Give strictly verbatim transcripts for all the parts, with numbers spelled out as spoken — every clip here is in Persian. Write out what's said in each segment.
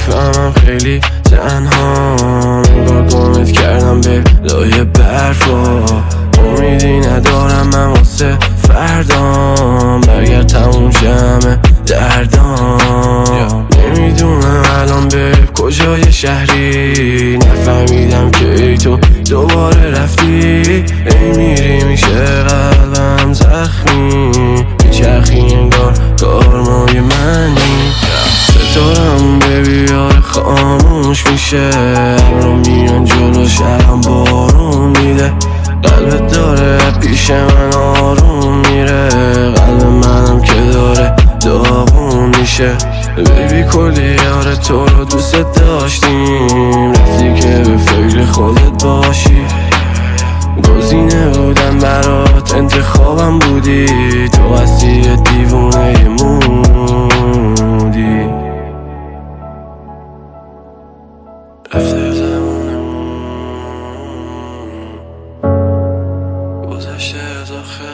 میفهمم خیلی تنها، انگار گمت کردم به لای برفا. امیدی ندارم من واسه فردام، برگرد تموم همه دردام. نمیدونم الان به کجای شهری، نفهمیدم که ای تو دوباره رفتی. ای میری میشه قلبم زخمی، میچرخی انگار کارمای منی. ستارم به بیاره خاموش میشه، ابرا میان جلو شهرم بارون میده. قلبت داره پیش من آروم میره، قلب منم که داره داغون میشه. بیبی کلی یاره تو رو دوست داشتیم، رفتی که به فکر خودت باشی. گزینه بودم برات انتخابم بودی، تو هستی یه دیوونه مودی. رفته زمونمون گذشته از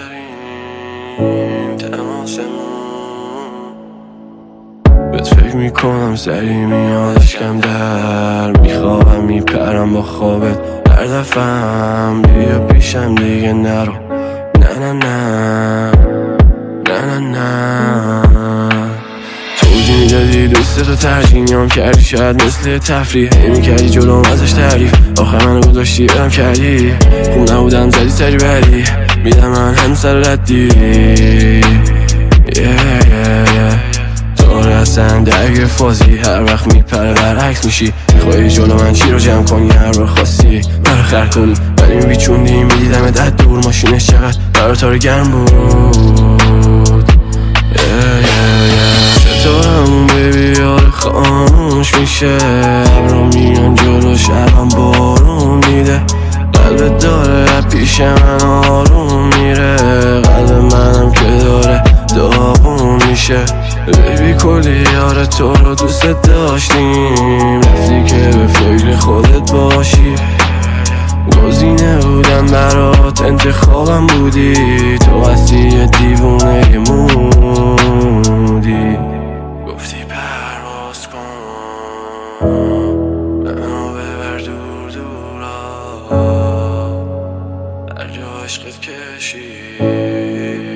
آخرین تماسمون. بهت فکر میکنم سری میاد اشکم در، میخوابم میپرم با خوابت هر دفعم. بیا پیشم دیگه نرو، نه نه نه نه نه نه. توضیح میدادی دوستتو ترجیح نیام کردی، شاید مثل تفریح هی میکردی جلوم ازش تعریف. آخر منو گذاشتی ارم کردی، خوب نبودم زدی سری بری. میدم من هم سر ردی yeah, yeah, yeah. داره اصلا درگیر فازی، هر وقت میپره برعکس میشی. میخوایی جلو من چی رو جمع کنی هر بار خواستی برا خر کنی، ولی میچوندی میدیدم دد دور. ماشینش چقدر برا تار گرم بود yeah, yeah, yeah. ستارمون بیبی یاره خاموش میشه، ابرا میان جلو شهرم بارون میده. قلبت داره پیش من آروم میره، قلب منم که داره داغون میشه. بیبی کلی یاره تو رو دوست داشتیم، رفتی که به فکر خودت باشی. گزینه بودم برات انتخابم بودی، تو هستی یه دیوونه مودی. گفتی پرواز کن منو ببر دور دورا، هر جا عشقت کشی